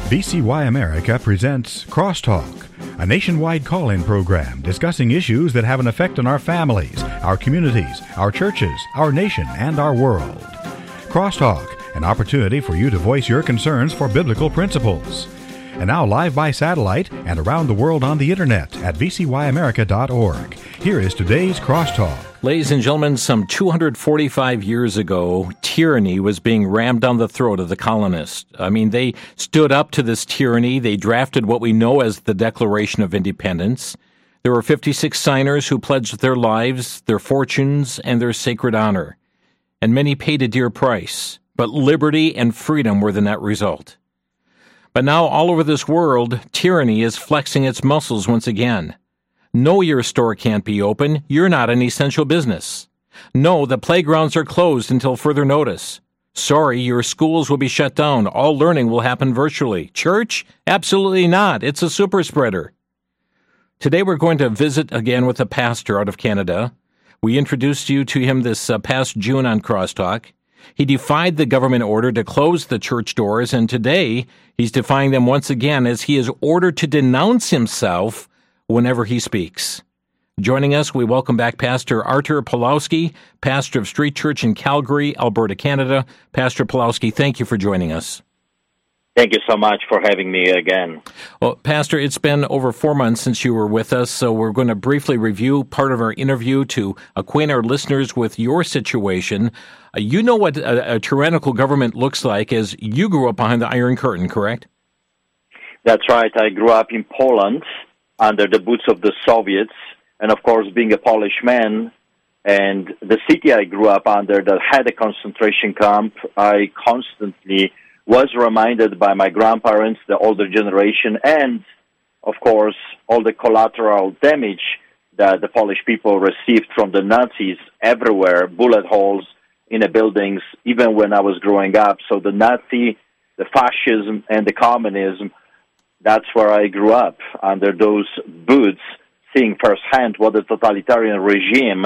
VCY America presents Crosstalk, a nationwide call-in program discussing issues that have an effect on our families, our communities, our churches, our nation, and our world. Crosstalk, an opportunity for you to voice your concerns for biblical principles. And now live by satellite and around the world on the internet at vcyamerica.org. Here is today's Crosstalk. Ladies and gentlemen, some 245 years ago, tyranny was being rammed down the throat of the colonists. They stood up to this tyranny. They drafted what we know as the Declaration of Independence. There were 56 signers who pledged their lives, their fortunes, and their sacred honor. And many paid a dear price. But liberty and freedom were the net result. But now, all over this world, tyranny is flexing its muscles once again. No, your store can't be open. You're not an essential business. No, the playgrounds are closed until further notice. Sorry, your schools will be shut down. All learning will happen virtually. Church? Absolutely not. It's a super spreader. Today we're going to visit again with a pastor out of Canada. We introduced you to him this past June on Crosstalk. He defied the government order to close the church doors, and today he's defying them once again as he is ordered to denounce himself whenever he speaks. Joining us, we welcome back Pastor Artur Pawlowski, pastor of Street Church in Calgary, Alberta, Canada. Pastor Pawlowski, thank you for joining us. Thank you so much for having me again. Well, Pastor, it's been over 4 months since you were with us, so we're going to briefly review part of our interview to acquaint our listeners with your situation. You know what a tyrannical government looks like as you grew up behind the Iron Curtain, correct? That's right. I grew up in Poland under the boots of the Soviets, and of course, being a Polish man, and the city I grew up under that had a concentration camp, I constantly was reminded by my grandparents, the older generation, and, of course, all the collateral damage that the Polish people received from the Nazis everywhere, bullet holes in the buildings, even when I was growing up. So the Nazi, the fascism, and the communism, that's where I grew up, under those boots, seeing firsthand what the totalitarian regime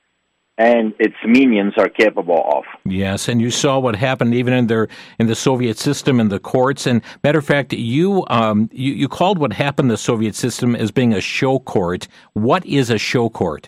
and its minions are capable of. Yes, and you saw what happened even in the Soviet system and the courts. And matter of fact, you called what happened in the Soviet system as being a show court. What is a show court?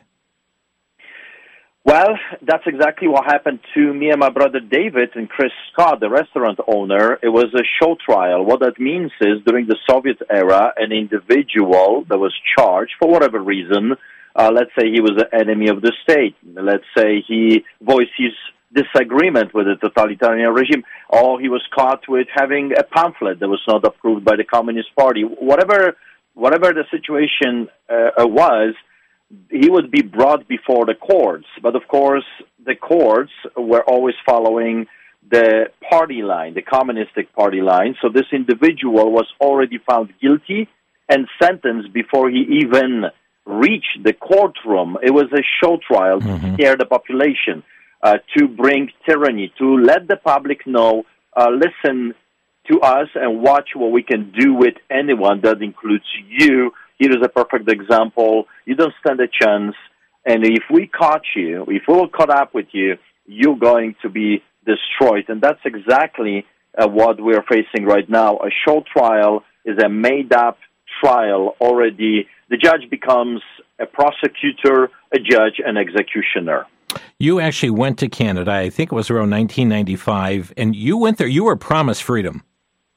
Well, that's exactly what happened to me and my brother David and Chris Scott, the restaurant owner. It was a show trial. What that means is during the Soviet era, an individual that was charged for whatever reason, let's say he was an enemy of the state, let's say he voiced his disagreement with the totalitarian regime, or he was caught with having a pamphlet that was not approved by the Communist Party. Whatever the situation was, he would be brought before the courts. But, of course, the courts were always following the party line, the communistic party line. So this individual was already found guilty and sentenced before he even reached the courtroom. It was a show trial to scare the population, to bring tyranny, to let the public know, listen to us and watch what we can do with anyone. That includes you. Here is a perfect example. You don't stand a chance. And if we caught you, if we're caught up with you, you're going to be destroyed. And that's exactly what we're facing right now. A show trial is a made-up trial already. The judge becomes a prosecutor, a judge, an executioner. You actually went to Canada, I think it was around 1995, and you went there. You were promised freedom.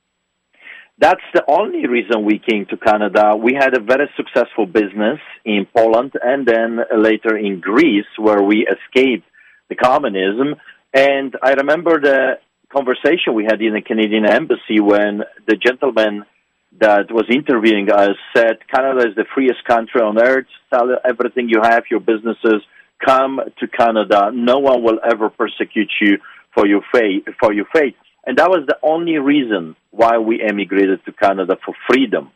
That's the only reason we came to Canada. We had a very successful business in Poland and then later in Greece, where we escaped the communism. And I remember the conversation we had in the Canadian embassy when the gentleman that was interviewing us said, Canada is the freest country on earth. Sell everything you have, your businesses. Come to Canada. No one will ever persecute you for your faith. And that was the only reason why we emigrated to Canada, for freedom.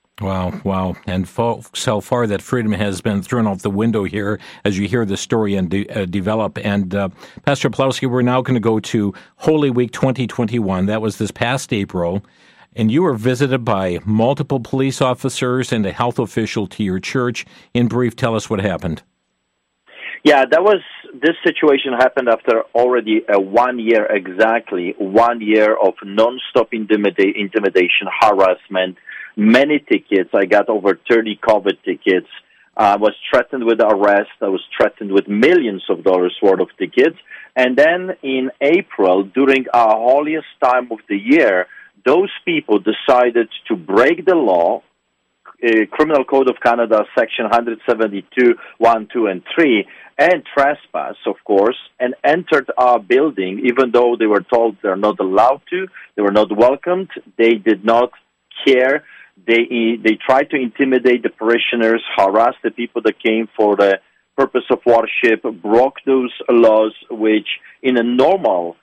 Wow. And folks, how far that freedom has been thrown out the window here as you hear the story and develop. And Pastor Pawlowski, we're now going to go to Holy Week 2021. That was this past April. And you were visited by multiple police officers and a health official to your church. In brief, tell us what happened. Yeah, this situation happened after already 1 year exactly, 1 year of non-stop intimidation, harassment, many tickets. I got over 30 COVID tickets. I was threatened with arrest. I was threatened with millions of dollars worth of tickets. And then in April, during our holiest time of the year, those people decided to break the law, Criminal Code of Canada, Section 172, 1, 2, and 3, and trespass, of course, and entered our building, even though they were told they're not allowed to, they were not welcomed, they did not care. They tried to intimidate the parishioners, harass the people that came for the purpose of worship, broke those laws, which in a normal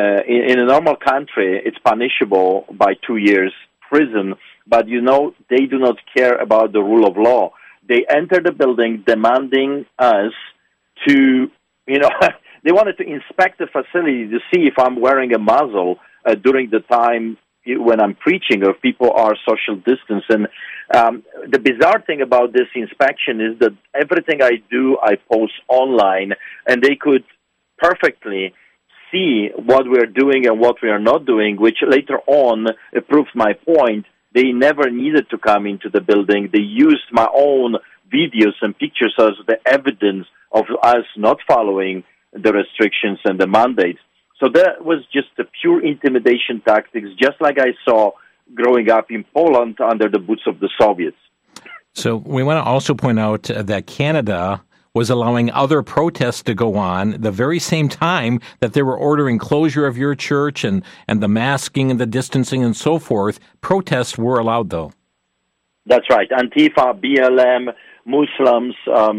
country, it's punishable by 2 years prison. But, they do not care about the rule of law. They entered the building demanding us to, they wanted to inspect the facility to see if I'm wearing a muzzle during the time when I'm preaching or if people are social distance. And the bizarre thing about this inspection is that everything I do, I post online, and they could perfectly see what we're doing and what we are not doing, which later on proves my point. They never needed to come into the building. They used my own videos and pictures as the evidence of us not following the restrictions and the mandates. So that was just a pure intimidation tactics, just like I saw growing up in Poland under the boots of the Soviets. So we want to also point out that Canada was allowing other protests to go on the very same time that they were ordering closure of your church and the masking and the distancing and so forth. Protests were allowed, though. That's right. Antifa, BLM, Muslims,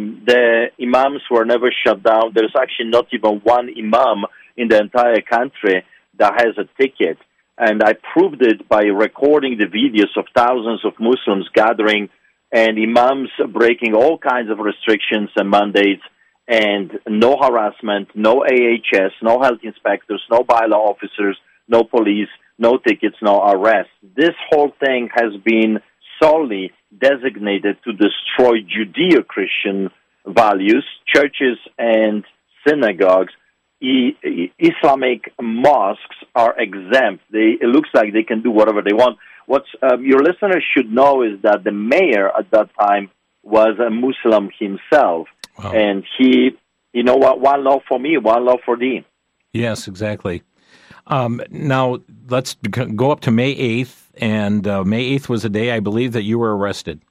the imams were never shut down. There's actually not even one imam in the entire country that has a ticket. And I proved it by recording the videos of thousands of Muslims gathering and imams breaking all kinds of restrictions and mandates, and no harassment, no AHS, no health inspectors, no bylaw officers, no police, no tickets, no arrests. This whole thing has been solely designated to destroy Judeo-Christian values, churches and synagogues. Islamic mosques are exempt. It looks like they can do whatever they want. What your listeners should know is that the mayor at that time was a Muslim himself. Wow. And he, one law for me, one law for thee. Yes, exactly. Now, let's go up to May 8th, and May 8th was a day, I believe, that you were arrested.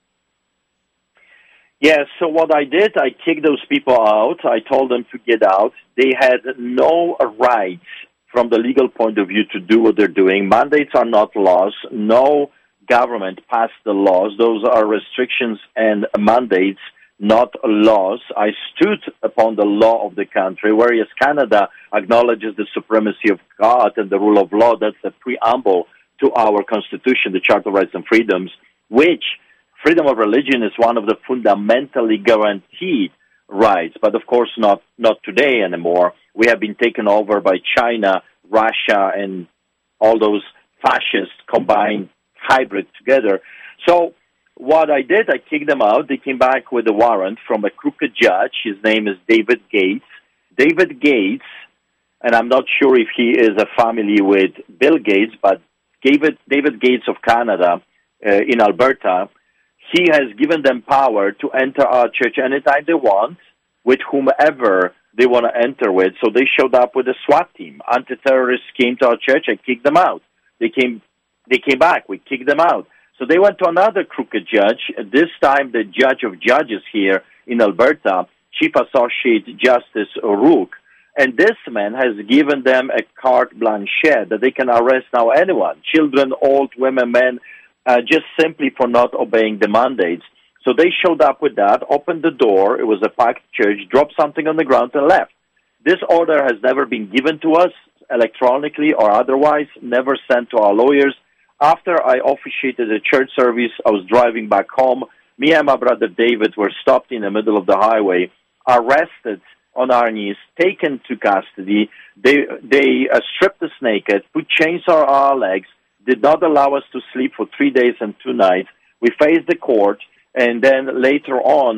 Yes, so what I did, I kicked those people out. I told them to get out. They had no rights from the legal point of view to do what they're doing. Mandates are not laws. No government passed the laws. Those are restrictions and mandates, not laws. I stood upon the law of the country, whereas Canada acknowledges the supremacy of God and the rule of law. That's the preamble to our Constitution, the Charter of Rights and Freedoms, which freedom of religion is one of the fundamentally guaranteed rights, but of course not today anymore. We have been taken over by China, Russia, and all those fascists combined hybrid together. So what I did, I kicked them out. They came back with a warrant from a crooked judge. His name is David Gates. David Gates, and I'm not sure if he is a family with Bill Gates, but David Gates of Canada in Alberta, he has given them power to enter our church anytime they want, with whomever they want to enter with. So they showed up with a SWAT team. Anti-terrorists came to our church. I kicked them out. They came back. We kicked them out. So they went to another crooked judge, this time the judge of judges here in Alberta, Chief Associate Justice O'Rourke. And this man has given them a carte blanche that they can arrest now anyone, children, old, women, men, just simply for not obeying the mandates. So they showed up with that, opened the door, it was a packed church, dropped something on the ground and left. This order has never been given to us electronically or otherwise, never sent to our lawyers. After I officiated a church service, I was driving back home. Me and my brother David were stopped in the middle of the highway, arrested on our knees, taken to custody. They stripped us naked, put chains on our legs, did not allow us to sleep for 3 days and 2 nights. We faced the court, and then later on,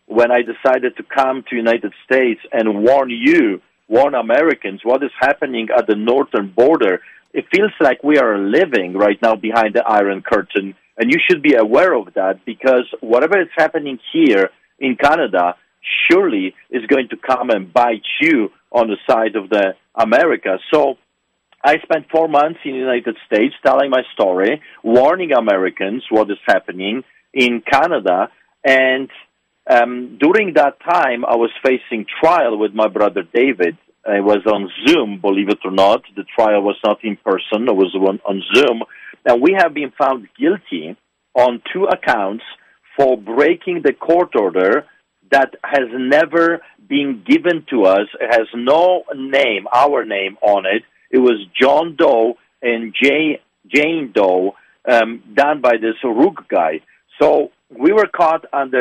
when I decided to come to United States and warn Americans what is happening at the northern border. It feels like we are living right now behind the Iron Curtain, and you should be aware of that, because whatever is happening here in Canada surely is going to come and bite you on the side of the America. So I spent 4 months in the United States telling my story, warning Americans what is happening in Canada, and during that time, I was facing trial with my brother David. It was on Zoom, believe it or not. The trial was not in person. It was on Zoom. And we have been found guilty on 2 accounts for breaking the court order that has never been given to us. It has no name, our name on it. It was John Doe and Jane Doe, done by this Rook guy. So we were caught under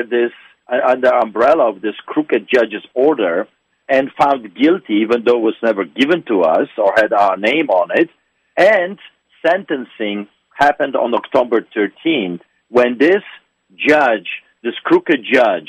umbrella of this crooked judge's order and found guilty, even though it was never given to us or had our name on it. And sentencing happened on October 13th, when this judge, this crooked judge,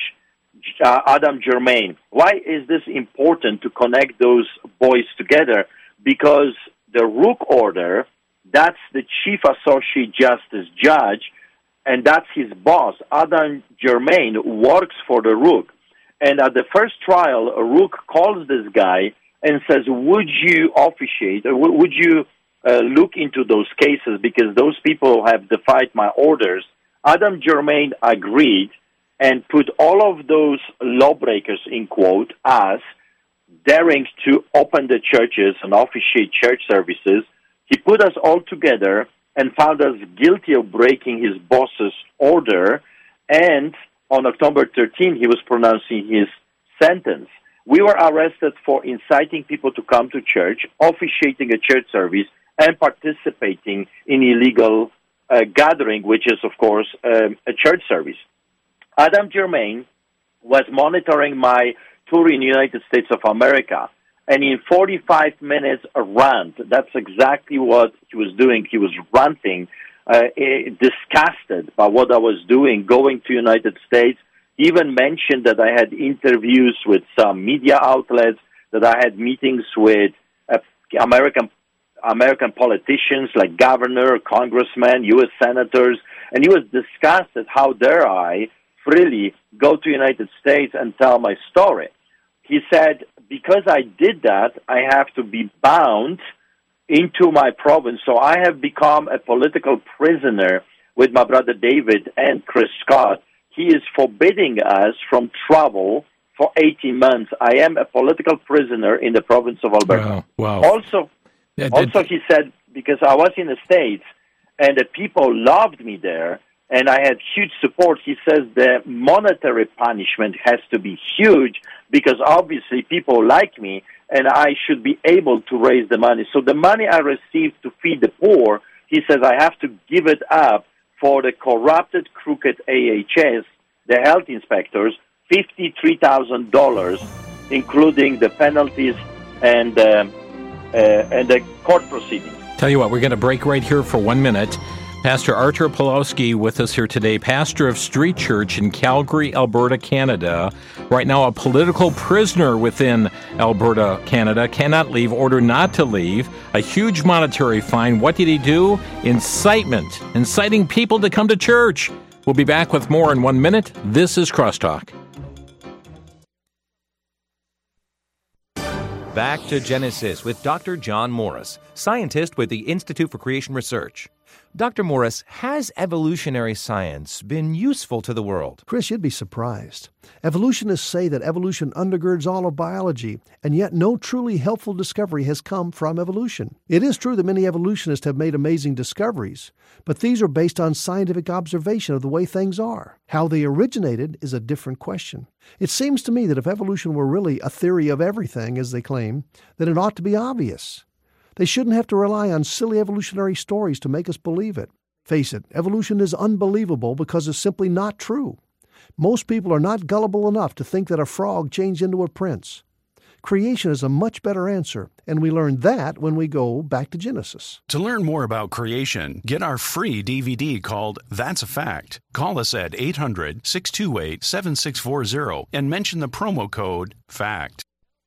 Adam Germain. Why is this important to connect those boys together? Because the Rook order, that's the Chief Associate Justice Judge, and that's his boss. Adam Germain works for the Rook. And at the first trial, Rook calls this guy and says, would you officiate, or would you look into those cases, because those people have defied my orders. Adam Germain agreed and put all of those lawbreakers, in quote, as daring to open the churches and officiate church services. He put us all together and found us guilty of breaking his boss's order, and on October 13th, he was pronouncing his sentence. We were arrested for inciting people to come to church, officiating a church service, and participating in illegal gathering, which is, of course, a church service. Adam Germain was monitoring my tour in the United States of America, and in 45 minutes, a rant. That's exactly what he was doing. He was ranting, disgusted by what I was doing, going to the United States. He even mentioned that I had interviews with some media outlets, that I had meetings with American politicians like governor, congressmen, U.S. senators, and he was disgusted. How dare I freely go to the United States and tell my story? He said, because I did that, I have to be bound into my province. So I have become a political prisoner with my brother David and Chris Scott. He is forbidding us from travel for 18 months. I am a political prisoner in the province of Alberta. Wow. Also, he said, because I was in the States and the people loved me there and I had huge support, he says the monetary punishment has to be huge because obviously people like me and I should be able to raise the money. So the money I received to feed the poor, he says I have to give it up for the corrupted, crooked AHS, the health inspectors, $53,000, including the penalties and the court proceedings. Tell you what, we're going to break right here for 1 minute. Pastor Artur Pawlowski with us here today, pastor of Street Church in Calgary, Alberta, Canada. Right now, a political prisoner within Alberta, Canada, cannot leave, ordered not to leave, a huge monetary fine. What did he do? Incitement, inciting people to come to church. We'll be back with more in 1 minute. This is Crosstalk. Back to Genesis with Dr. John Morris, scientist with the Institute for Creation Research. Dr. Morris, has evolutionary science been useful to the world? Chris, you'd be surprised. Evolutionists say that evolution undergirds all of biology, and yet no truly helpful discovery has come from evolution. It is true that many evolutionists have made amazing discoveries, but these are based on scientific observation of the way things are. How they originated is a different question. It seems to me that if evolution were really a theory of everything, as they claim, then it ought to be obvious. They shouldn't have to rely on silly evolutionary stories to make us believe it. Face it, evolution is unbelievable because it's simply not true. Most people are not gullible enough to think that a frog changed into a prince. creation is a much better answer, and we learn that when we go back to Genesis. To learn more about creation, get our free DVD called That's a Fact. Call us at 800-628-7640 and mention the promo code FACT.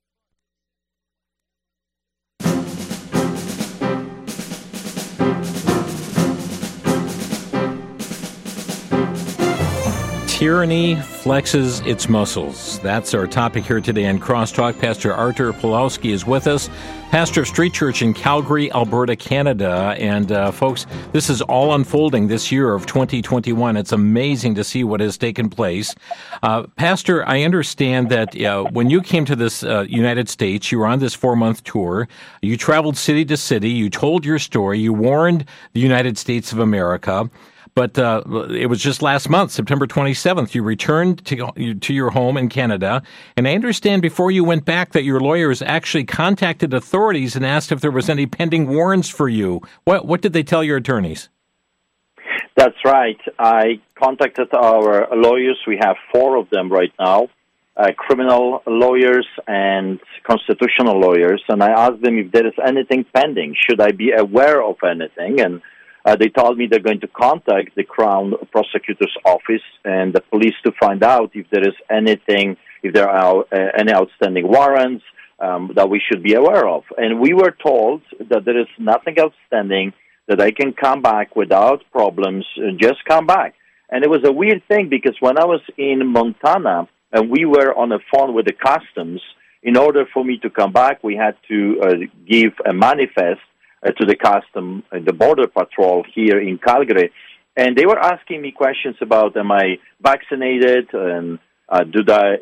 Tyranny flexes its muscles. That's our topic here today on Crosstalk. Pastor Artur Pawlowski is with us, pastor of Street Church in Calgary, Alberta, Canada. And folks, this is all unfolding this year of 2021. It's amazing to see what has taken place. Pastor, I understand that when you came to this United States, you were on this 4-month tour. You traveled city to city. You told your story. You warned the United States of America. But it was just last month, September 27th, you returned to your home in Canada. And I understand before you went back that your lawyers actually contacted authorities and asked if there was any pending warrants for you. What did they tell your attorneys? That's right. I contacted our lawyers. We have 4 of them right now, criminal lawyers and constitutional lawyers. And I asked them if there is anything pending. Should I be aware of anything? And they told me they're going to contact the Crown Prosecutor's Office and the police to find out if there is anything, if there are any outstanding warrants that we should be aware of. And we were told that there is nothing outstanding, that I can come back without problems, just come back. And it was a weird thing because when I was in Montana and we were on the phone with the customs, in order for me to come back, we had to give a manifest to the custom, the border patrol here in Calgary, and they were asking me questions about: am I vaccinated, and do I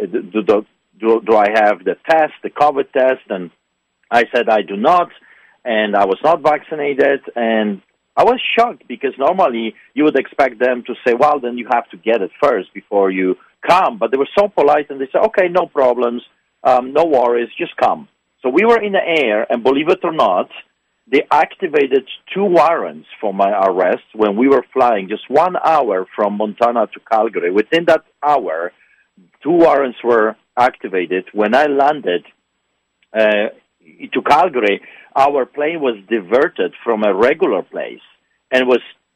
have the test, the COVID test? And I said I do not, and I was not vaccinated, and I was shocked because normally you would expect them to say, well, then you have to get it first before you come, but they were so polite, and they said, okay, no problems, no worries, just come. So we were in the air, and believe it or not, they activated 2 warrants for my arrest when we were flying just 1 hour from Montana to Calgary. Within that hour, 2 warrants were activated. When I landed to Calgary, our plane was diverted from a regular place and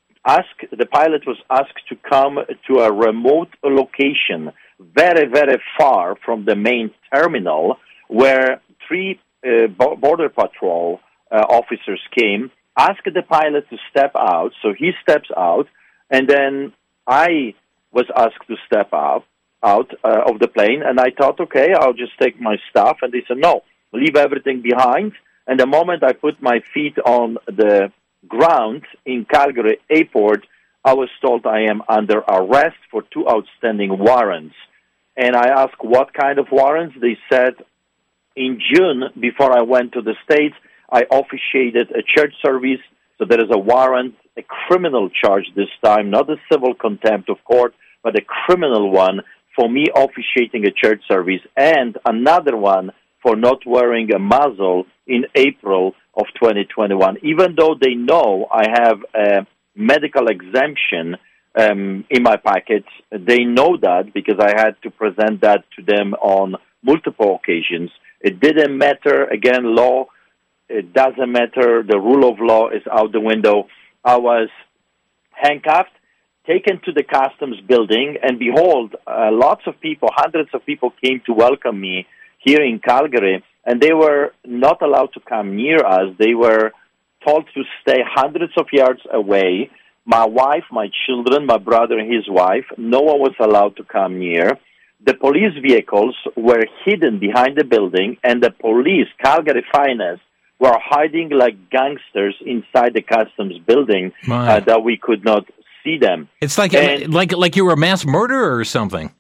the pilot was asked to come to a remote location very, very far from the main terminal where 3 Border Patrol officers came, asked the pilot to step out, so he steps out, and then I was asked to step out of the plane, and I thought, okay, I'll just take my stuff, and they said, no, leave everything behind, and the moment I put my feet on the ground in Calgary Airport, I was told I am under arrest for 2 outstanding warrants, and I asked what kind of warrants. They said, in June, before I went to the States, I officiated a church service, so there is a warrant, a criminal charge this time, not a civil contempt of court, but a criminal one for me officiating a church service, and another one for not wearing a muzzle in April of 2021. Even though they know I have a medical exemption in my packet, they know that because I had to present that to them on multiple occasions. It didn't matter, again, law. It doesn't matter. The rule of law is out the window. I was handcuffed, taken to the customs building, and behold, lots of people, hundreds of people came to welcome me here in Calgary, and they were not allowed to come near us. They were told to stay hundreds of yards away. My wife, my children, my brother and his wife, no one was allowed to come near. The police vehicles were hidden behind the building, and the police, Calgary Finest, were hiding like gangsters inside the customs building that we could not see them. It's like you were a mass murderer or something.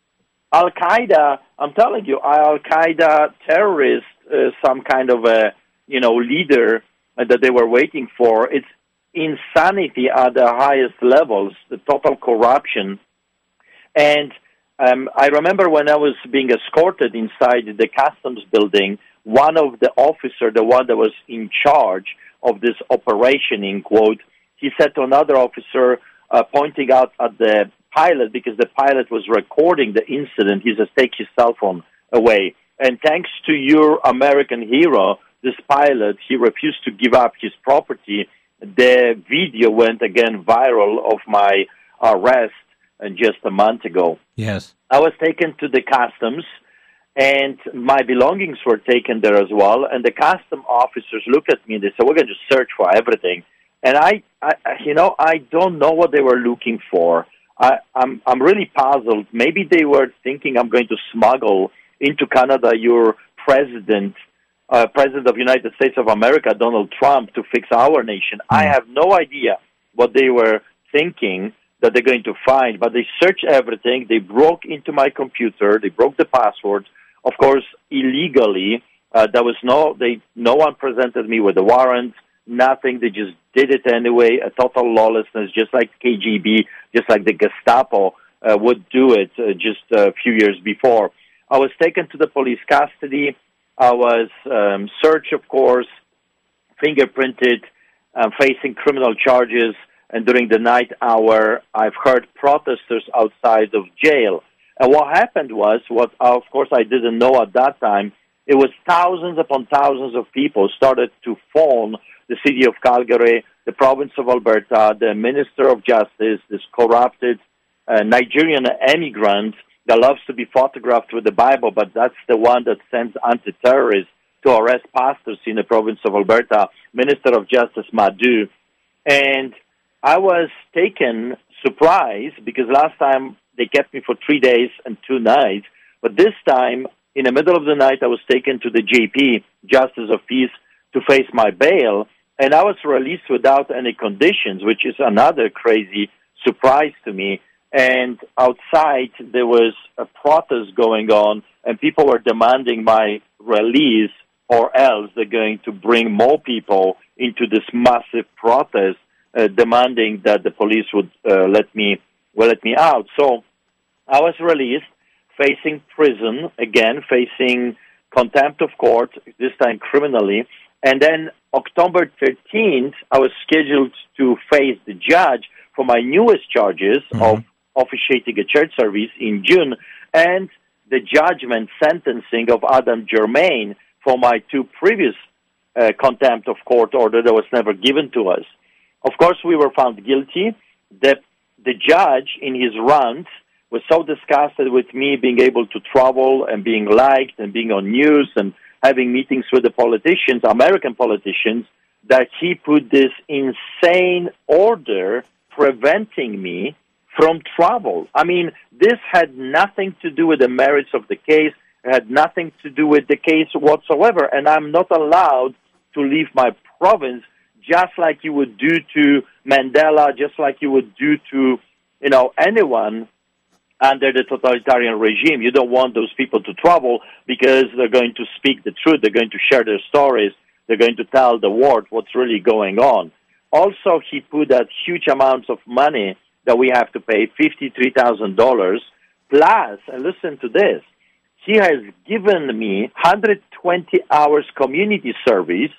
Al-Qaeda, I'm telling you, Al-Qaeda terrorist, some kind of a leader that they were waiting for. It's insanity at the highest levels, the total corruption. And I remember when I was being escorted inside the customs building, one of the officers, the one that was in charge of this operation, in quote, he said to another officer, pointing out at the pilot, because the pilot was recording the incident, he says, take his cell phone away. And thanks to your American hero, this pilot, he refused to give up his property. The video went again viral of my arrest just a month ago. Yes. I was taken to the customs, and my belongings were taken there as well. And the custom officers looked at me and they said, "We're going to search for everything." And I don't know what they were looking for. I'm really puzzled. Maybe they were thinking I'm going to smuggle into Canada your president of the United States of America, Donald Trump, to fix our nation. I have no idea what they were thinking that they're going to find, but they searched everything. They broke into my computer. They broke the password, of course, illegally. No one presented me with a warrant, nothing. They just did it anyway, a total lawlessness, just like KGB, just like the Gestapo would do it just a few years before. I was taken to the police custody. I was searched, of course, fingerprinted, facing criminal charges, and during the night hour, I've heard protesters outside of jail. And what happened was, what of course I didn't know at that time, it was thousands upon thousands of people started to phone the city of Calgary, the province of Alberta, the Minister of Justice, this corrupted Nigerian immigrant that loves to be photographed with the Bible, but that's the one that sends anti-terrorists to arrest pastors in the province of Alberta, Minister of Justice Madu. And I was taken surprised because last time they kept me for 3 days and 2 nights, but this time, in the middle of the night, I was taken to the JP, Justice of Peace, to face my bail, and I was released without any conditions, which is another crazy surprise to me. And outside, there was a protest going on, and people were demanding my release, or else they're going to bring more people into this massive protest, demanding that the police would let me out. So I was released, facing prison again, facing contempt of court, this time criminally. And then October 13th, I was scheduled to face the judge for my newest charges of officiating a church service in June, and the judgment sentencing of Adam Germain for my 2 previous contempt of court order that was never given to us. Of course, we were found guilty. The judge, in his rant, was so disgusted with me being able to travel and being liked and being on news and having meetings with the politicians, American politicians, that he put this insane order preventing me from travel. I mean, this had nothing to do with the merits of the case. It had nothing to do with the case whatsoever, and I'm not allowed to leave my province, just like you would do to Mandela, just like you would do to, anyone under the totalitarian regime. You don't want those people to travel because they're going to speak the truth. They're going to share their stories. They're going to tell the world what's really going on. Also, he put that huge amounts of money that we have to pay, $53,000, plus, and listen to this, he has given me 120 hours community service,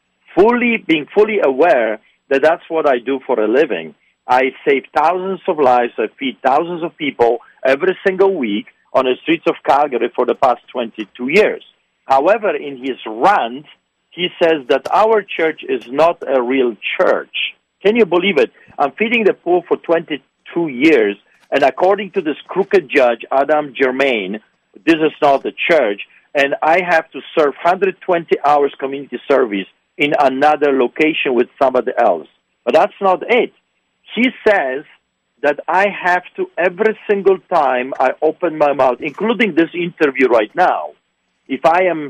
being fully aware that that's what I do for a living. I save thousands of lives. I feed thousands of people every single week on the streets of Calgary for the past 22 years. However, in his rant, he says that our church is not a real church. Can you believe it? I'm feeding the poor for 22 years, and according to this crooked judge, Adam Germain, this is not a church, and I have to serve 120 hours community service in another location with somebody else. But that's not it. He says that I have to, every single time I open my mouth, including this interview right now, if I am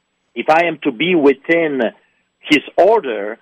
to be within his order,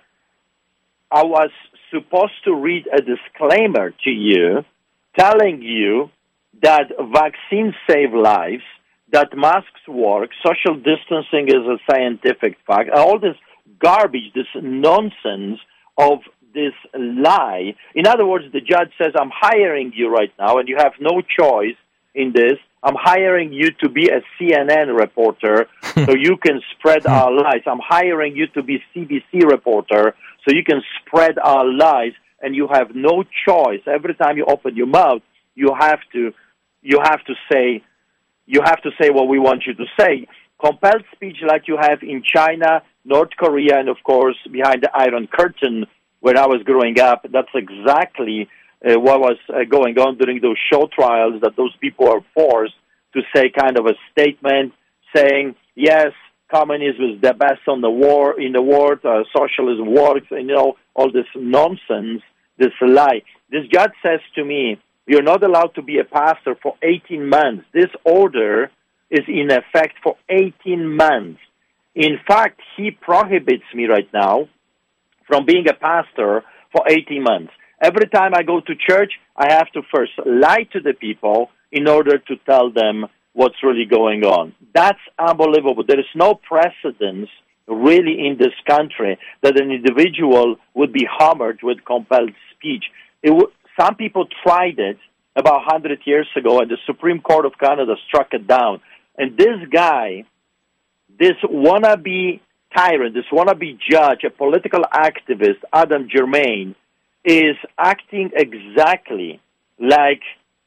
I was supposed to read a disclaimer to you telling you that vaccines save lives, that masks work, social distancing is a scientific fact, all this garbage, this nonsense of this lie. In other words, the judge says, I'm hiring you right now, and you have no choice in this. I'm hiring you to be a CNN reporter so you can spread our lies. I'm hiring you to be CBC reporter so you can spread our lies, and you have no choice. Every time you open your mouth, you have to say what we want you to say. compelled speech like you have in China, North Korea, and, of course, behind the Iron Curtain when I was growing up. That's exactly what was going on during those show trials, that those people are forced to say kind of a statement saying, yes, communism is the best in the world, socialism works, and, all this nonsense, this lie. This judge says to me, you're not allowed to be a pastor for 18 months. This order is in effect for 18 months. In fact, he prohibits me right now from being a pastor for 18 months. Every time I go to church, I have to first lie to the people in order to tell them what's really going on. That's unbelievable. There is no precedence really in this country that an individual would be hammered with compelled speech. Some people tried it about 100 years ago, and the Supreme Court of Canada struck it down. And this guy, this wannabe tyrant, this wannabe judge, a political activist, Adam Germain, is acting exactly like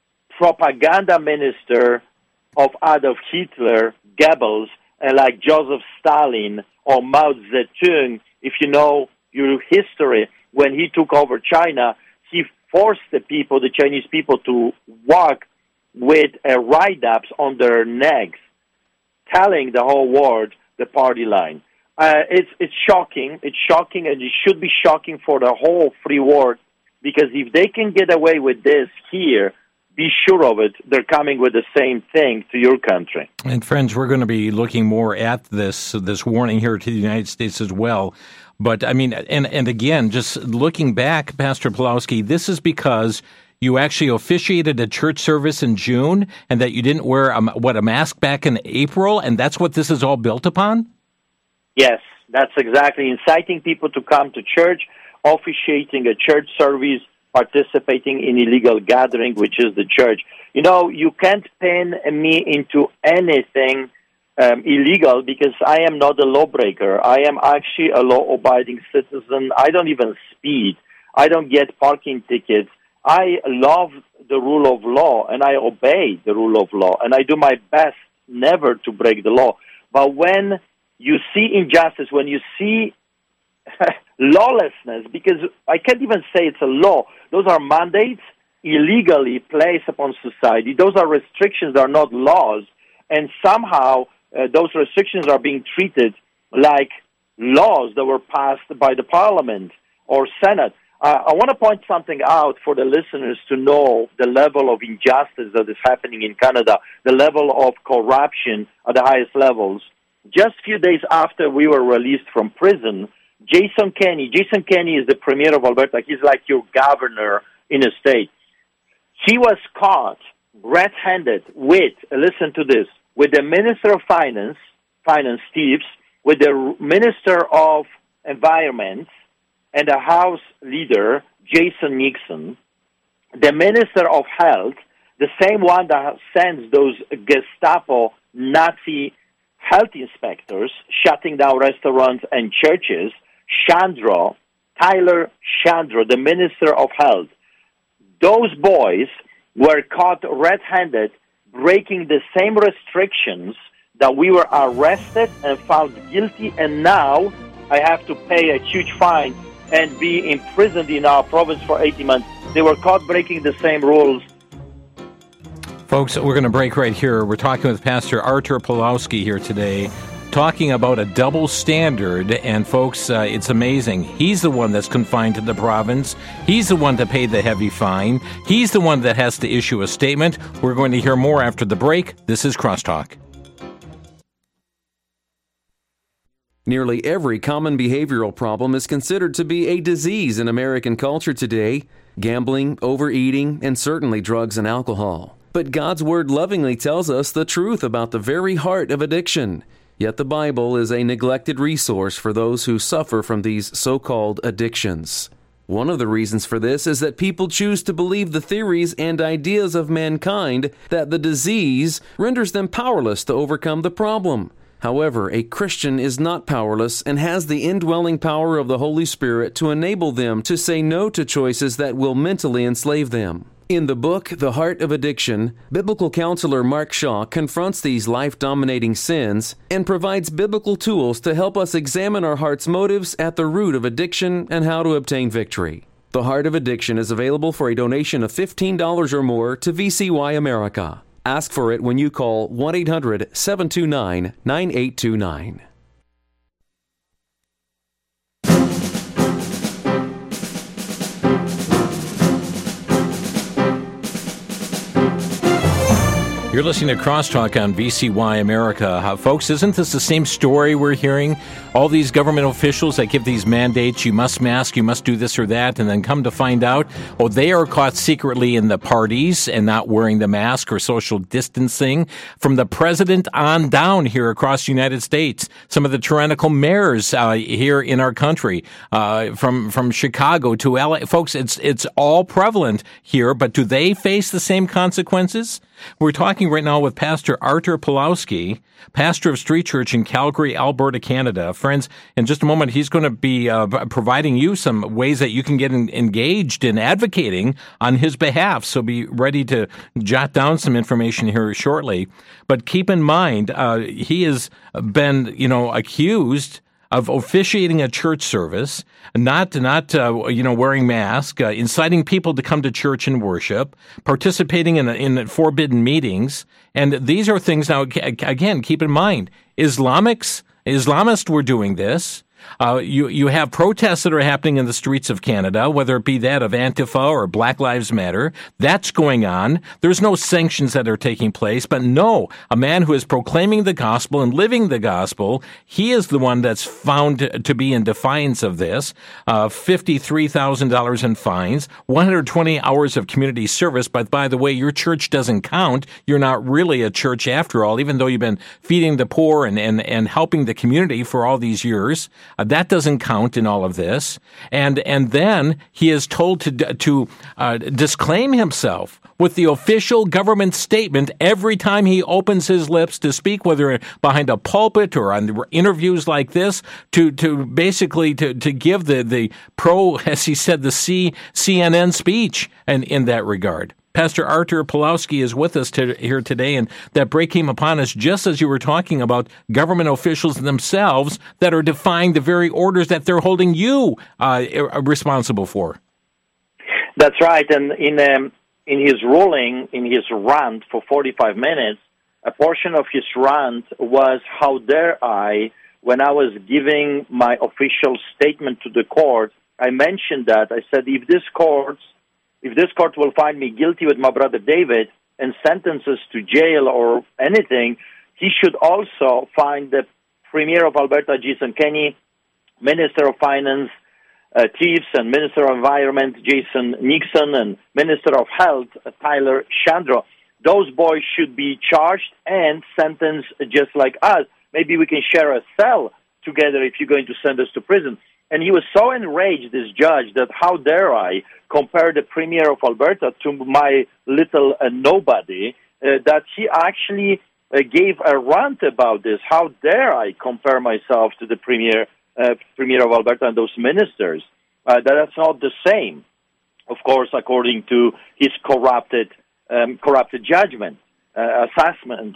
propaganda minister of Adolf Hitler, Goebbels, and like Joseph Stalin or Mao Zedong. If you know your history, when he took over China, he forced the Chinese people, to walk with write-ups on their necks, telling the whole world the party line. It's shocking. It's shocking, and it should be shocking for the whole free world, because if they can get away with this here, be sure of it, they're coming with the same thing to your country. And friends, we're going to be looking more at this warning here to the United States as well. But I mean, and again, just looking back, Pastor Pawlowski, this is because you actually officiated a church service in June, and that you didn't wear a mask back in April, and that's what this is all built upon? Yes, that's exactly. Inciting people to come to church, officiating a church service, participating in illegal gathering, which is the church. You can't pin me into anything illegal, because I am not a lawbreaker. I am actually a law-abiding citizen. I don't even speed. I don't get parking tickets. I love the rule of law, and I obey the rule of law, and I do my best never to break the law. But when you see injustice, when you see lawlessness, because I can't even say it's a law. Those are mandates illegally placed upon society. Those are restrictions, they are not laws. And somehow those restrictions are being treated like laws that were passed by the Parliament or Senate. I want to point something out for the listeners to know the level of injustice that is happening in Canada, the level of corruption at the highest levels. Just a few days after we were released from prison, Jason Kenney is the premier of Alberta. He's like your governor in a state. He was caught red-handed with, listen to this, with the Minister of Finance thieves, with the Minister of Environment, and the House leader, Jason Nixon, the Minister of Health, the same one that sends those Gestapo Nazi health inspectors shutting down restaurants and churches, Tyler Shandro, the Minister of Health. Those boys were caught red-handed breaking the same restrictions that we were arrested and found guilty, and now I have to pay a huge fine and be imprisoned in our province for 18 months. They were caught breaking the same rules. Folks, we're going to break right here. We're talking with Pastor Artur Pawlowski here today, talking about a double standard. And folks, it's amazing. He's the one that's confined to the province. He's the one to pay the heavy fine. He's the one that has to issue a statement. We're going to hear more after the break. This is Crosstalk. Nearly every common behavioral problem is considered to be a disease in American culture today. Gambling, overeating, and certainly drugs and alcohol. But God's Word lovingly tells us the truth about the very heart of addiction. Yet the Bible is a neglected resource for those who suffer from these so-called addictions. One of the reasons for this is that people choose to believe the theories and ideas of mankind that the disease renders them powerless to overcome the problem. However, a Christian is not powerless and has the indwelling power of the Holy Spirit to enable them to say no to choices that will mentally enslave them. In the book, The Heart of Addiction, biblical counselor Mark Shaw confronts these life-dominating sins and provides biblical tools to help us examine our heart's motives at the root of addiction and how to obtain victory. The Heart of Addiction is available for a donation of $15 or more to VCY America. Ask for it when you call 1-800-729-9829. You're listening to Crosstalk on VCY America. Folks, isn't this the same story we're hearing? All these government officials that give these mandates, you must mask, you must do this or that, and then come to find out, they are caught secretly in the parties and not wearing the mask or social distancing. From the president on down here across the United States, some of the tyrannical mayors here in our country, from Chicago to LA. Folks, it's all prevalent here, but do they face the same consequences? We're talking right now with Pastor Artur Pawlowski, pastor of Street Church in Calgary, Alberta, Canada. Friends, in just a moment, he's going to be providing you some ways that you can get engaged in advocating on his behalf. So be ready to jot down some information here shortly. But keep in mind, he has been, accused of officiating a church service, not wearing masks, inciting people to come to church and worship, participating in forbidden meetings. And these are things now, again, keep in mind, Islamists were doing this. You have protests that are happening in the streets of Canada, whether it be that of Antifa or Black Lives Matter. That's going on. There's no sanctions that are taking place. But no, a man who is proclaiming the gospel and living the gospel, he is the one that's found to be in defiance of this. $53,000 in fines, 120 hours of community service. But by the way, your church doesn't count. You're not really a church after all, even though you've been feeding the poor and helping the community for all these years. That doesn't count in all of this. And then he is told to disclaim himself with the official government statement every time he opens his lips to speak, whether behind a pulpit or on interviews like this, to basically to give the pro, as he said, the CNN speech and in that regard. Pastor Artur Pawlowski is with us here today, and that break came upon us just as you were talking about government officials themselves that are defying the very orders that they're holding you responsible for. That's right, and in his ruling, in his rant for 45 minutes, a portion of his rant was, how dare I, when I was giving my official statement to the court, I mentioned that. I said, if this court will find me guilty with my brother David and sentences to jail or anything, he should also find the Premier of Alberta, Jason Kenney, Minister of Finance, Thieves, and Minister of Environment, Jason Nixon, and Minister of Health, Tyler Shandro. Those boys should be charged and sentenced just like us. Maybe we can share a cell together if you're going to send us to prison. And he was so enraged, this judge, that how dare I compare the Premier of Alberta to my little nobody, that he actually gave a rant about this. How dare I compare myself to the Premier of Alberta and those ministers? That's not the same, of course, according to his corrupted judgment, assessment.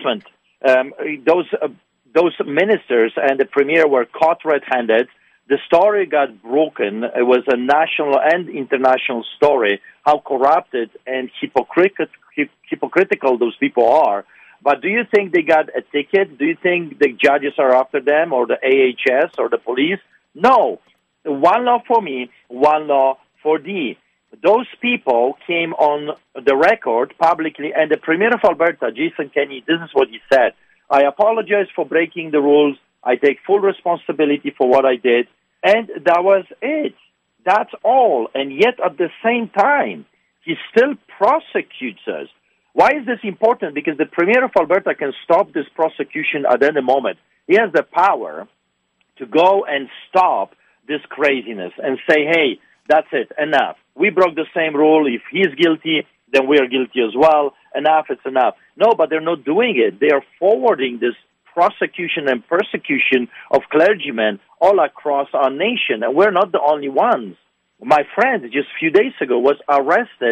Those ministers and the Premier were caught red-handed. The story got broken. It was a national and international story, how corrupted and hypocritical those people are. But do you think they got a ticket? Do you think the judges are after them, or the AHS, or the police? No. One law for me, one law for thee. Those people came on the record publicly, and the Premier of Alberta, Jason Kenney, this is what he said. I apologize for breaking the rules. I take full responsibility for what I did, and that was it. That's all. And yet, at the same time, he still prosecutes us. Why is this important? Because the Premier of Alberta can stop this prosecution at any moment. He has the power to go and stop this craziness and say, hey, that's it, enough. We broke the same rule. If he's guilty, then we are guilty as well. Enough, it's enough. No, but they're not doing it. They are forwarding this prosecution and persecution of clergymen all across our nation, and we're not the only ones. My friend, just a few days ago, was arrested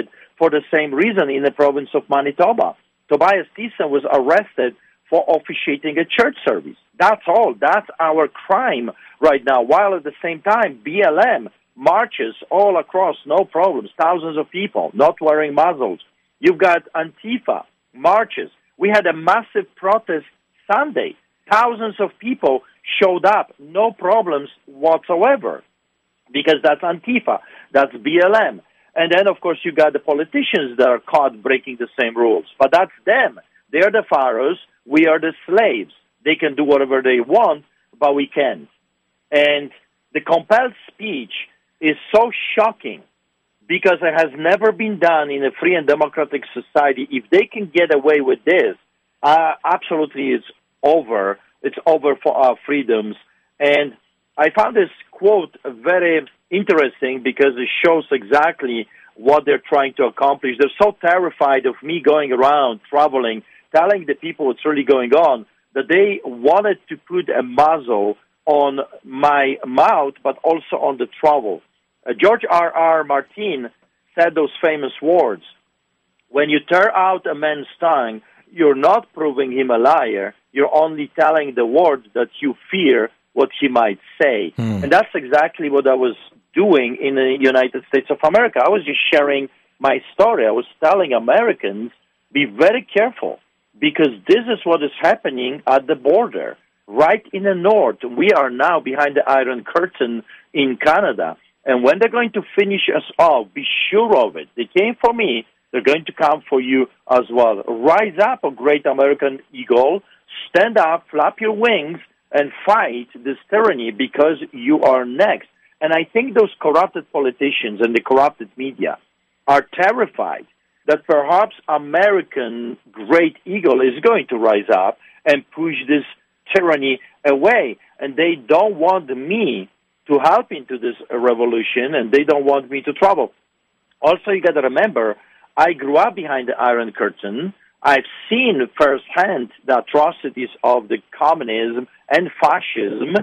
for the same reason in the province of Manitoba. Tobias Thiessen was arrested for officiating a church service. That's all. That's our crime right now. While at the same time, BLM marches all across, no problems. Thousands of people not wearing muzzles. You've got Antifa marches. We had a massive protest Sunday. Thousands of people showed up, no problems whatsoever, because that's Antifa, that's BLM. And then, of course, you got the politicians that are caught breaking the same rules. But that's them. They're the pharaohs. We are the slaves. They can do whatever they want, but we can't. And the compelled speech is so shocking because it has never been done in a free and democratic society. If they can get away with this, absolutely it's over. It's over for our freedoms. And I found this quote very interesting because it shows exactly what they're trying to accomplish. They're so terrified of me going around, traveling, telling the people what's really going on, that they wanted to put a muzzle on my mouth, but also on the travel. George R.R. Martin said those famous words, "When you tear out a man's tongue, you're not proving him a liar, you're only telling the world that you fear what he might say." And that's exactly what I was doing in the United States of America. I was just sharing my story. I was telling Americans, be very careful, because this is what is happening at the border, right in the north. We are now behind the Iron Curtain in Canada. And when they're going to finish us off, be sure of it. They came for me. They're going to come for you as well. Rise up, a great American eagle. Stand up, flap your wings, and fight this tyranny because you are next. And I think those corrupted politicians and the corrupted media are terrified that perhaps American great eagle is going to rise up and push this tyranny away. And they don't want me to help into this revolution, and they don't want me to travel. Also, you got to remember, I grew up behind the Iron Curtain. I've seen firsthand the atrocities of the communism and fascism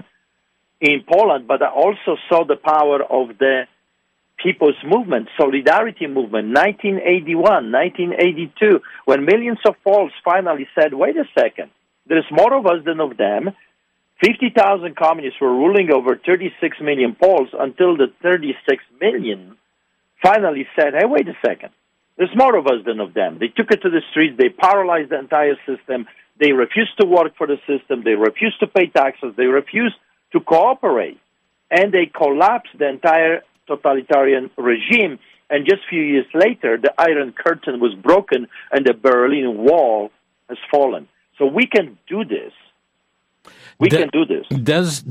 in Poland, but I also saw the power of the people's movement, Solidarity movement, 1981, 1982, when millions of Poles finally said, wait a second, there's more of us than of them. 50,000 communists were ruling over 36 million Poles until the 36 million finally said, hey, wait a second, there's more of us than of them. They took it to the streets, they paralyzed the entire system, they refused to work for the system, they refused to pay taxes, they refused to cooperate, and they collapsed the entire totalitarian regime. And just a few years later, the Iron Curtain was broken and the Berlin Wall has fallen. So we can do this. We can do this. Does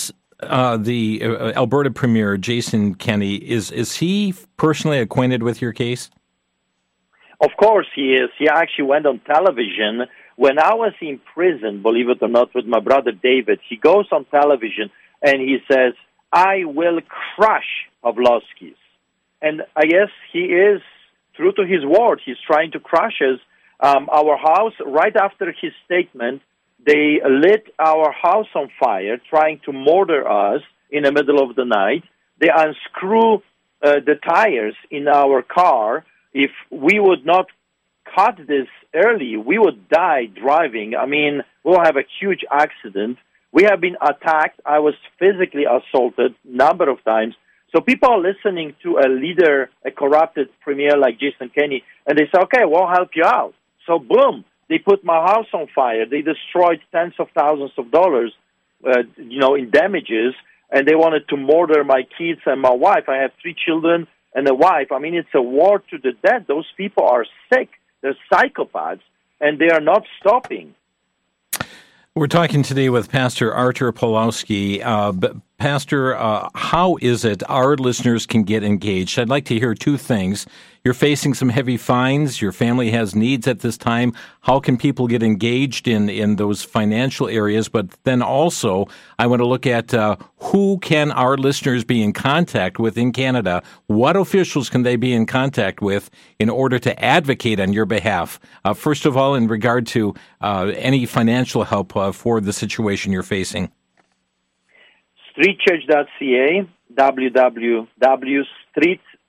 the Alberta Premier, Jason Kenney, is he personally acquainted with your case? Of course he is. He actually went on television. When I was in prison, believe it or not, with my brother David, he goes on television and he says, I will crush Pawlowski's. And I guess he is true to his word. He's trying to crush us. Our house, right after his statement, they lit our house on fire, trying to murder us in the middle of the night. They unscrew the tires in our car. If we would not cut this early, we would die driving. I mean, we'll have a huge accident. We have been attacked. I was physically assaulted a number of times. So people are listening to a leader, a corrupted premier like Jason Kenney, and they say, okay, we'll help you out. So boom, they put my house on fire. They destroyed tens of thousands of dollars, in damages, and they wanted to murder my kids and my wife. I have 3 children and a wife. I mean, it's a war to the death. Those people are sick. They're psychopaths, and they are not stopping. We're talking today with Pastor Artur Pawlowski. Pastor, how is it our listeners can get engaged? I'd like to hear 2 things. You're facing some heavy fines. Your family has needs at this time. How can people get engaged in those financial areas? But then also, I want to look at who can our listeners be in contact with in Canada? What officials can they be in contact with in order to advocate on your behalf? First of all, in regard to any financial help for the situation you're facing. Streetchurch.ca, www.streetchurch.ca.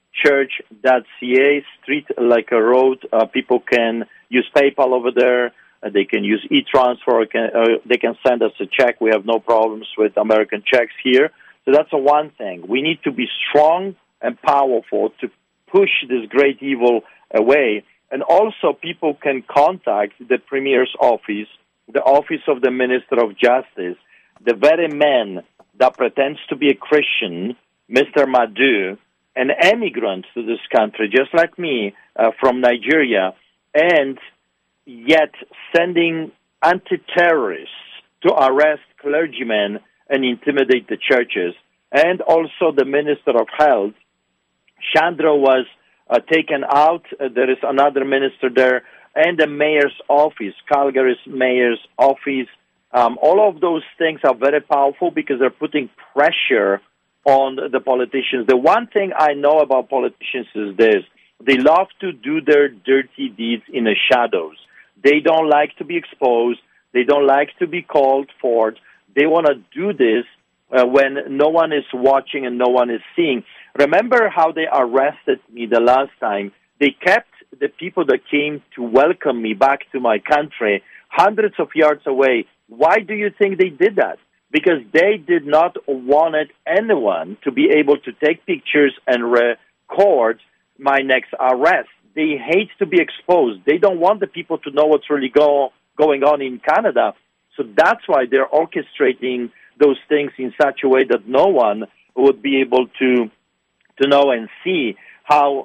streetchurch.ca, street like a road. People can use PayPal over there. They can use e-transfer. They can send us a check. We have no problems with American checks here. So that's one thing. We need to be strong and powerful to push this great evil away. And also people can contact the Premier's office, the Office of the Minister of Justice, the very man that pretends to be a Christian, Mr. Madhu, an immigrant to this country, just like me, from Nigeria, and yet sending anti-terrorists to arrest clergymen and intimidate the churches. And also the Minister of Health, Chandra, was taken out. There is another minister there. And the mayor's office, Calgary's mayor's office. All of those things are very powerful because they're putting pressure on the politicians. The one thing I know about politicians is this: they love to do their dirty deeds in the shadows. They don't like to be exposed. They don't like to be called for. They want to do this when no one is watching and no one is seeing. Remember how they arrested me the last time? They kept the people that came to welcome me back to my country hundreds of yards away. Why do you think they did that? Because they did not want anyone to be able to take pictures and record my next arrest. They hate to be exposed. They don't want the people to know what's really going on in Canada. So that's why they're orchestrating those things in such a way that no one would be able to know and see how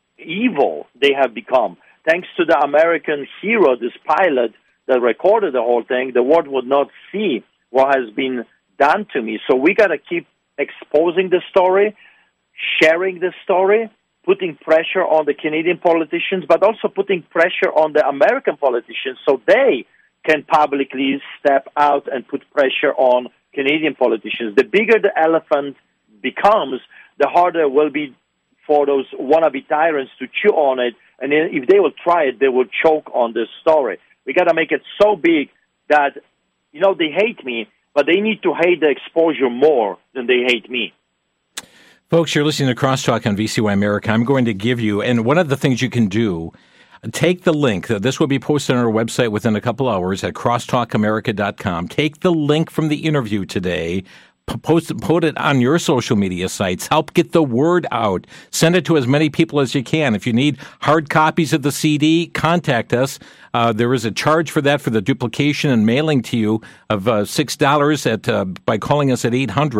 evil they have become. Thanks to the American hero, this pilot that recorded the whole thing, the world would not see what has been done to me. So we got to keep exposing the story, sharing the story, putting pressure on the Canadian politicians, but also putting pressure on the American politicians so they can publicly step out and put pressure on Canadian politicians. The bigger the elephant becomes, the harder it will be for those wannabe tyrants to chew on it, and if they will try it, they will choke on this story. We got to make it so big that, they hate me, but they need to hate the exposure more than they hate me. Folks, you're listening to Crosstalk on VCY America. I'm going to give you, and one of the things you can do, take the link. This will be posted on our website within a couple hours at crosstalkamerica.com. Take the link from the interview today, put it on your social media sites. Help get the word out. Send it to as many people as you can. If you need hard copies of the CD, contact us. There is a charge for that, for the duplication and mailing to you of $6 by calling us at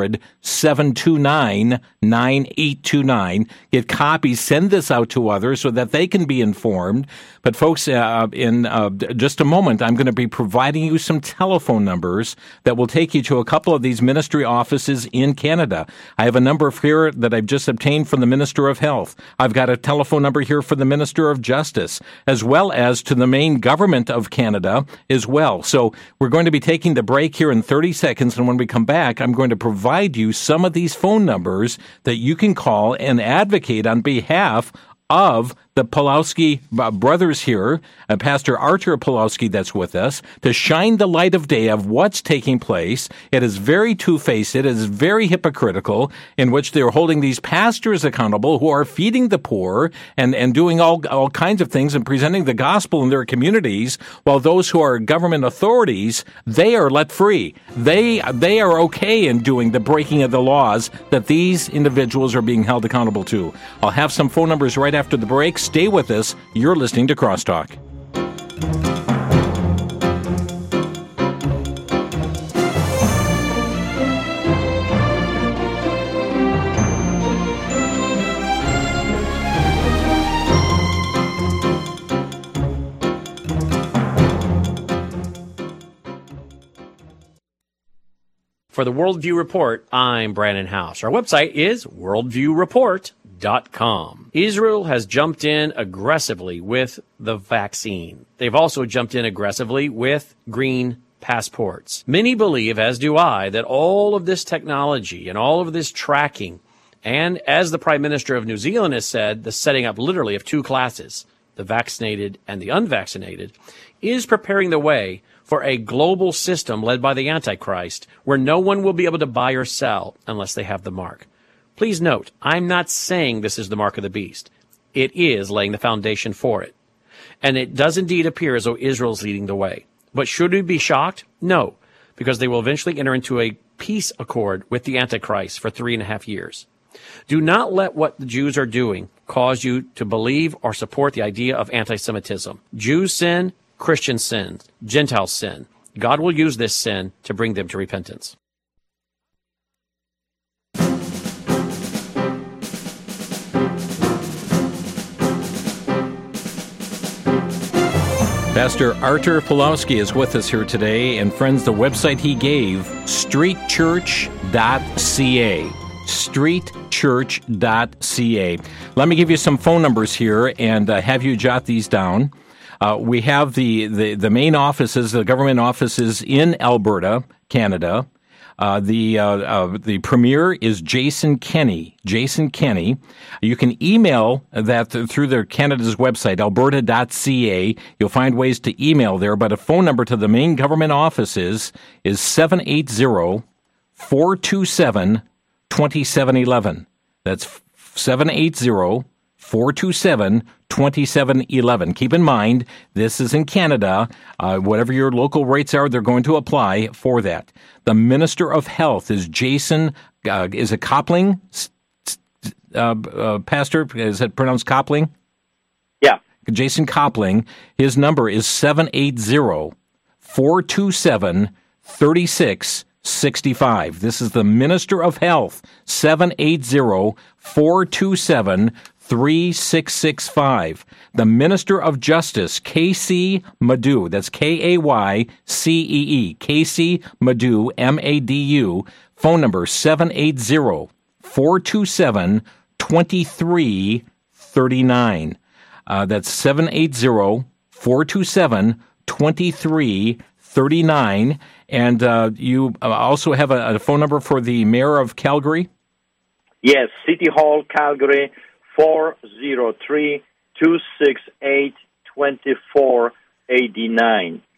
800-729-9829. Get copies. Send this out to others so that they can be informed. But folks, in just a moment, I'm going to be providing you some telephone numbers that will take you to a couple of these ministry offices in Canada. I have a number here that I've just obtained from the Minister of Health. I've got a telephone number here for the Minister of Justice, as well as to the main government of Canada as well. So we're going to be taking the break here in 30 seconds, and when we come back, I'm going to provide you some of these phone numbers that you can call and advocate on behalf of the Pawlowski brothers here, Pastor Artur Pawlowski that's with us, to shine the light of day of what's taking place. It is very two-faced. It is very hypocritical, in which they're holding these pastors accountable who are feeding the poor and doing all kinds of things and presenting the gospel in their communities, while those who are government authorities, they are let free. They are okay in doing the breaking of the laws that these individuals are being held accountable to. I'll have some phone numbers right after the break. Stay with us. You're listening to Crosstalk. For the Worldview Report, I'm Brandon House. Our website is worldviewreport.com. Israel has jumped in aggressively with the vaccine. They've also jumped in aggressively with green passports. Many believe, as do I, that all of this technology and all of this tracking, and as the Prime Minister of New Zealand has said, the setting up literally of two classes, the vaccinated and the unvaccinated, is preparing the way for a global system led by the Antichrist, where no one will be able to buy or sell unless they have the mark. Please note, I'm not saying this is the mark of the beast. It is laying the foundation for it. And it does indeed appear as though Israel's leading the way. But should we be shocked? No, because they will eventually enter into a peace accord with the Antichrist for 3.5 years. Do not let what the Jews are doing cause you to believe or support the idea of anti-Semitism. Jews sin, Christians sin, Gentiles sin. God will use this sin to bring them to repentance. Pastor Artur Pawlowski is with us here today, and friends, the website he gave, streetchurch.ca. streetchurch.ca. Let me give you some phone numbers here and have you jot these down. We have the main offices, the government offices in Alberta, Canada. The premier is Jason Kenney. Jason Kenney. You can email that through their Canada's website, alberta.ca. You'll find ways to email there, but a phone number to the main government offices is 780-427-2711. That's 780-427-2711. Keep in mind, this is in Canada. Whatever your local rates are, they're going to apply for that. The Minister of Health is Jason, is it Copling? Pastor, is it pronounced Copling? Yeah. Jason Copling. His number is 780-427-3665. This is the Minister of Health, 780-427-3665. The Minister of Justice, Kaycee Madu, that's K-A-Y-C-E-E, Kaycee Madu, M-A-D-U, phone number 780-427-2339. That's 780-427-2339. And you also have a phone number for the Mayor of Calgary? Yes, City Hall, Calgary, 403-268-2489.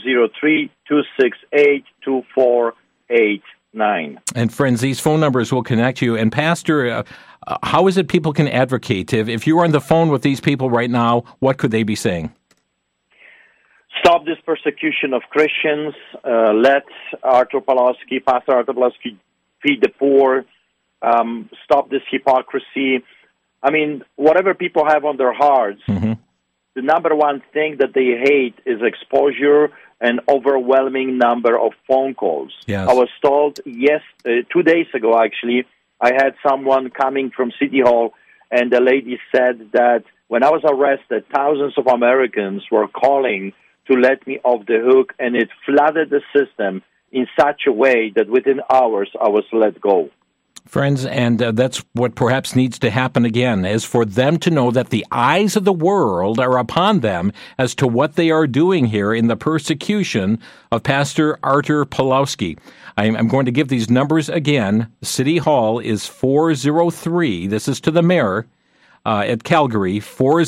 403-268-2489. And friends, these phone numbers will connect you. And Pastor, how is it people can advocate? If you are on the phone with these people right now, what could they be saying? Stop this persecution of Christians. Let Pastor Artur Pawlowski feed the poor. Stop this hypocrisy. I mean, whatever people have on their hearts, the number one thing that they hate is exposure and overwhelming number of phone calls. Yes. I was told 2 days ago, actually, I had someone coming from City Hall, and the lady said that when I was arrested, thousands of Americans were calling to let me off the hook, and it flooded the system in such a way that within hours I was let go. Friends, and that's what perhaps needs to happen again, is for them to know that the eyes of the world are upon them as to what they are doing here in the persecution of Pastor Artur Pawlowski. I'm going to give these numbers again. City Hall is 403, this is to the mayor at Calgary,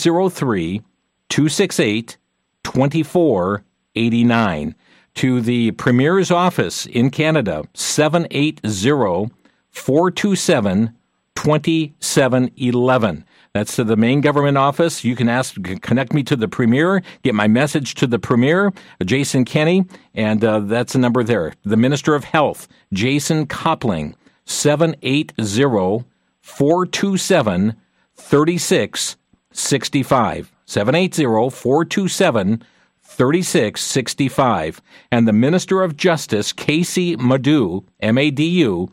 403-268-2489. To the Premier's office in Canada, 780-427-2711. That's to the main government office. You can connect me to the Premier, get my message to the Premier, Jason Kenney, and that's the number there. The Minister of Health, Jason Copling, 780-427-3665. 780-427-3665. And the Minister of Justice, Kaycee Madu, M-A-D-U,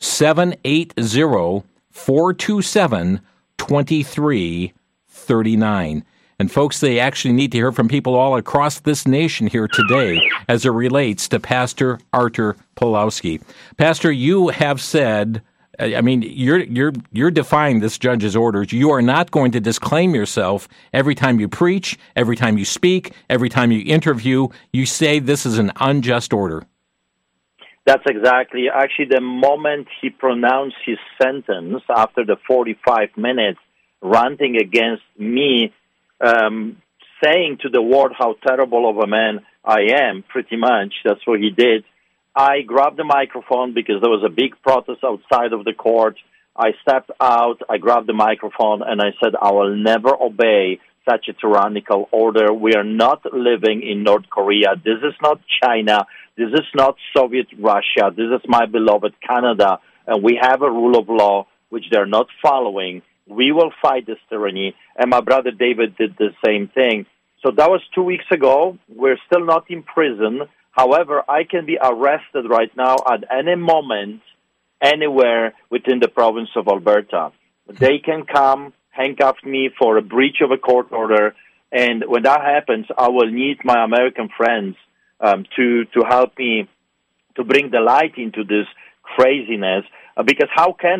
780-427-2339. And folks, they actually need to hear from people all across this nation here today as it relates to Pastor Artur Pawlowski. Pastor, you have said, I mean, you're defying this judge's orders. You are not going to disclaim yourself every time you preach, every time you speak, every time you interview. You say this is an unjust order. That's exactly. Actually, the moment he pronounced his sentence, after the 45 minutes ranting against me, saying to the world how terrible of a man I am, pretty much, that's what he did, I grabbed the microphone because there was a big protest outside of the court. I stepped out, I grabbed the microphone, and I said, I will never obey such a tyrannical order. We are not living in North Korea. This is not China. This is not Soviet Russia. This is my beloved Canada, and we have a rule of law which they're not following. We will fight this tyranny, and my brother David did the same thing. So that was 2 weeks ago. We're still not in prison. However, I can be arrested right now at any moment, anywhere within the province of Alberta. They can come, handcuff me for a breach of a court order, and when that happens, I will need my American friends to help me to bring the light into this craziness. Because how can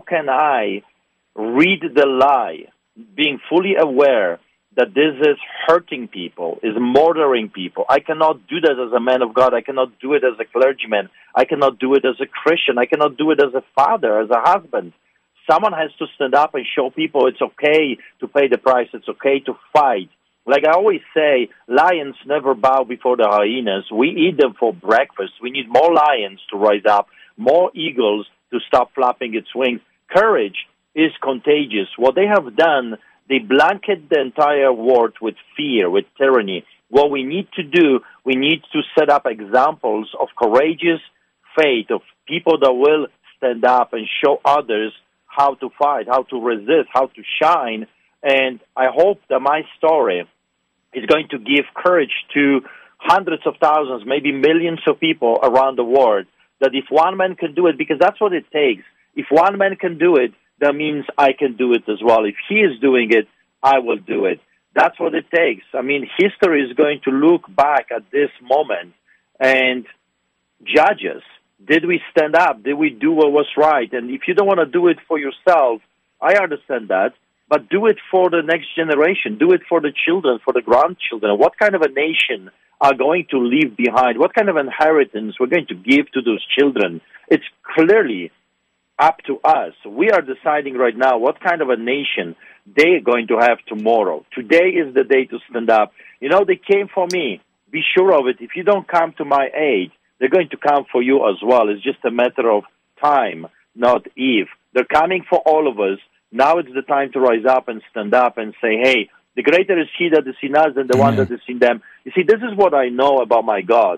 I read the lie, being fully aware that this is hurting people, is murdering people? I cannot do that as a man of God. I cannot do it as a clergyman. I cannot do it as a Christian. I cannot do it as a father, as a husband. Someone has to stand up and show people it's okay to pay the price. It's okay to fight. Like I always say, lions never bow before the hyenas. We eat them for breakfast. We need more lions to rise up, more eagles to stop flapping its wings. Courage is contagious. What they have done, they blanket the entire world with fear, with tyranny. What we need to do, we need to set up examples of courageous faith, of people that will stand up and show others how to fight, how to resist, how to shine. And I hope that my story is going to give courage to hundreds of thousands, maybe millions of people around the world, that if one man can do it, because that's what it takes. If one man can do it, that means I can do it as well. If he is doing it, I will do it. That's what it takes. I mean, history is going to look back at this moment and judge us. Did we stand up? Did we do what was right? And if you don't want to do it for yourself, I understand that, but do it for the next generation. Do it for the children, for the grandchildren. What kind of a nation are going to leave behind? What kind of inheritance we're going to give to those children? It's clearly up to us. We are deciding right now what kind of a nation they're going to have tomorrow. Today is the day to stand up. You know, they came for me. Be sure of it. If you don't come to my aid, they're going to come for you as well. It's just a matter of time, not if. They're coming for all of us. Now it's the time to rise up and stand up and say, hey, the greater is he that is in us than the one that is in them. You see, this is what I know about my God.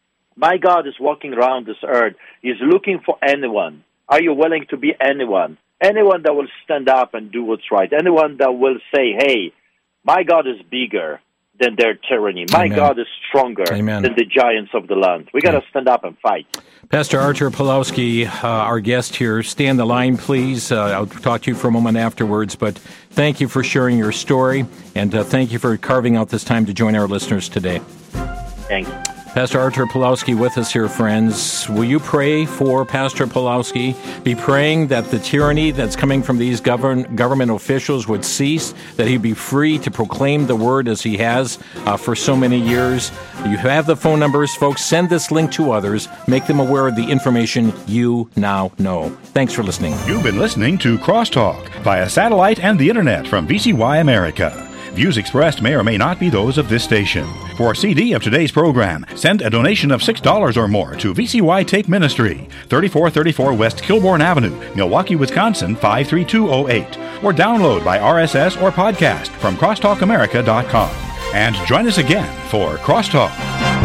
My God is walking around this earth. He's looking for anyone. Are you willing to be anyone? Anyone that will stand up and do what's right. Anyone that will say, hey, my God is bigger than their tyranny. My God is stronger than the giants of the land. We got to stand up and fight. Pastor Artur Pawlowski, our guest here. Stay on the line, please. I'll talk to you for a moment afterwards, but thank you for sharing your story, and thank you for carving out this time to join our listeners today. Thank you. Pastor Artur Pawlowski with us here, friends. Will you pray for Pastor Pawlowski? Be praying that the tyranny that's coming from these government officials would cease, that he'd be free to proclaim the word as he has for so many years. You have the phone numbers, folks. Send this link to others. Make them aware of the information you now know. Thanks for listening. You've been listening to Crosstalk via satellite and the internet from VCY America. Views expressed may or may not be those of this station. For a CD of today's program, send a donation of $6 or more to VCY Tape Ministry, 3434 West Kilbourne Avenue, Milwaukee, Wisconsin, 53208, or download by RSS or podcast from crosstalkamerica.com. And join us again for Crosstalk.